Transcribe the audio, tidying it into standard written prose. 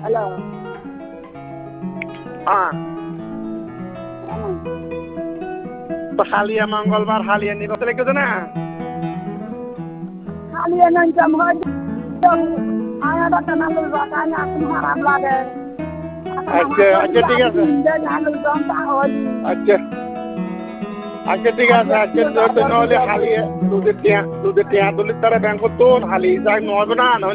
hello হ্যাঁ তো হালিয়া মঙ্গলবার হালিয়া নিবতে রেখেছে না হালিয়ে নাম হয় আয়াটা টানালুর বাগান এখন খারাপ লাগে আচ্ছা আচ্ছা ঠিক আছে আলুর দম তাহলে আচ্ছা আচ্ছা ঠিক আছে আজকে নহলে হালিয়ে দুধের টিয়া তুলির তারা ব্যাংক তো হালিয়ে যাই নহবে না